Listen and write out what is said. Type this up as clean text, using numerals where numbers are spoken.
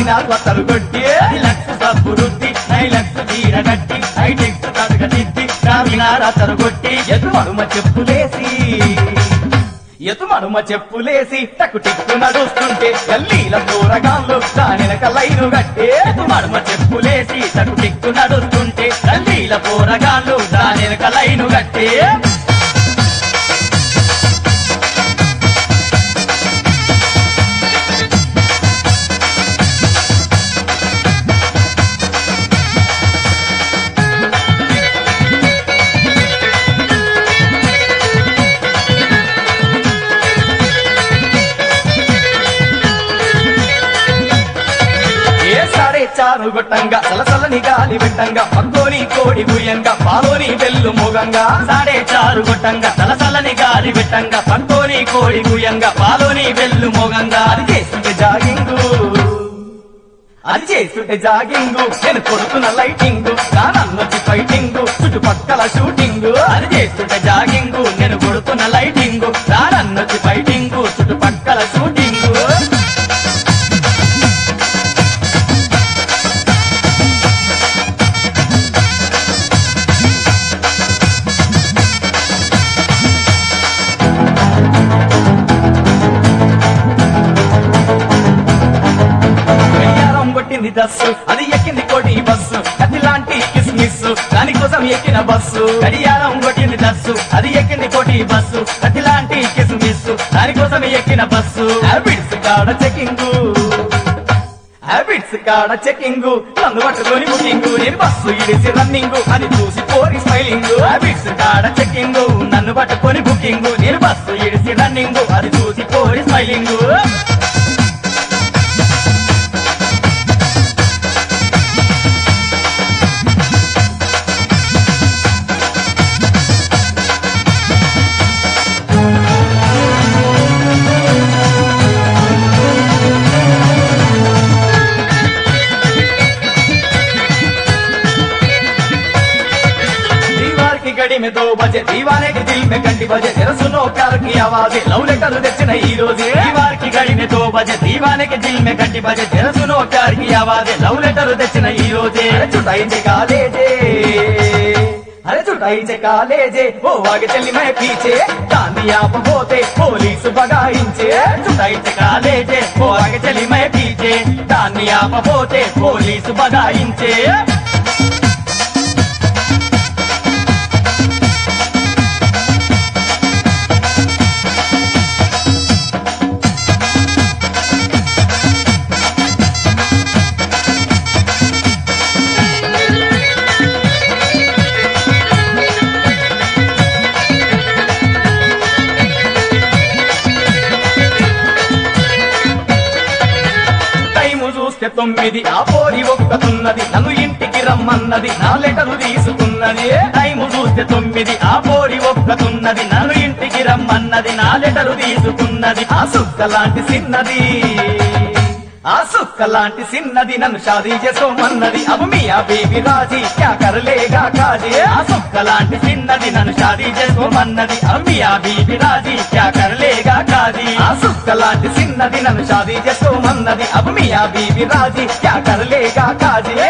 నాలుగు వత్తలు కొట్టి లక్ష సబ్బు రుద్ది లక్ష తీర కట్టి ఐటెక్స్ తడగ తిద్ది రామినారతరు కొట్టి ఎదుమడుమ చెప్పులేసి టక్కు టిక్కు నడుస్తుంటే గల్లీల దూరగాళ్ళు దానినక లైను కట్టే ఎదుమడుమ చెప్పులేసి టక్కు టిక్కు నడుస్తుంటే గల్లీల దూరగాళ్ళు దానినక లైను కట్టే చారు గొట్టంగా సలసలని గాలి వెట్టంగా పక్కోని కోడి గుయ్యంగా పాలోని వెల్లు మోగంగా సాడే చారు గొట్టంగా సలసలని గాలి వెట్టంగా పక్కోని కోడి గుయ్యంగా పాలోని వెల్లు మోగంగా అది చేస్తుంటే జాగింగు నేను కొడుతున్న లైటింగు నన్నొచ్చి ఫైటింగు చుట్టుపక్కల షూటింగు అది చేస్తుంటే జాగింగు నేను కొడుతున్న లైటింగు నన్నొచ్చి ఫైటింగు చుట్టుపక్కల షూటింగు దస్సు అది ఎక్కింది కోటి బస్సు అదిలాంటి కిస్మిస్ దానికోసం ఎక్కిన బస్సు గడియారం కొట్టింది దస్సు అది ఎక్కింది కోటి బస్సు అదిలాంటి కిస్మిస్ దానికోసం ఎక్కిన బస్సు హ్యాబిట్స్ కాడ చెకింగు నన్ను పట్టుకొని బుకింగు నేను బస్సు ఇడిసి రన్నింగు అది చూసి పోరి స్మైలింగు హ్యాబిట్స్ కాడ చెకింగు నన్ను పట్టుకొని బుకింగు నేను బస్సు ఇడిసి రన్నింగు అది చూసి పోరి స్మైలింగు गड़ी में 2 बजे दीवाने के दिल में घंटी बजे जरा सुनो प्यार की आवाज़ें लव लेटर తెచ్చిన ఈ రోజే दीवार की घड़ी में 2 बजे दीवाने के दिल में घंटी बजे जरा सुनो प्यार की आवाज़ें लव लेटर తెచ్చిన ఈ రోజే अरे छुटाई कालेजे ओ आगे चली मैं पीछे दानी आप होते पुलिस भगाइंचे छुटाई कालेजे ओ आगे चली मैं पीछे दानी आप होते पुलिस भगाइंचे తొమ్మిది ఆ పోరి ఒక్కతున్నది నన్ను ఇంటికి రమ్మన్నది నా లెటరు తీసుకున్నది టైము చూస్తే 9 ఆ పోరి ఒక్కతున్నది నన్ను ఇంటికి రమ్మన్నది నా లెటరు తీసుకున్నది ఆ సుక్కలాంటి సిన్నది నన్ను షాదీ చేసుకోమన్నది అబ్ మియా బేబీ రాజీ క్యా కరలేగా కాజీ ఆ సుక్కలాంటి సిన్నది నన్ను షాదీ చేసుకోమన్నది అబ్ మియా బేబీ రాజీ క్యా కరలేగా కాజీ ఆ సుక్కలాంటి సిన్నది నన్ను షాదీ చేసుకోమన్నది అబ్ మియా బేబీ రాజీ క్యా కరలేగా కాజీ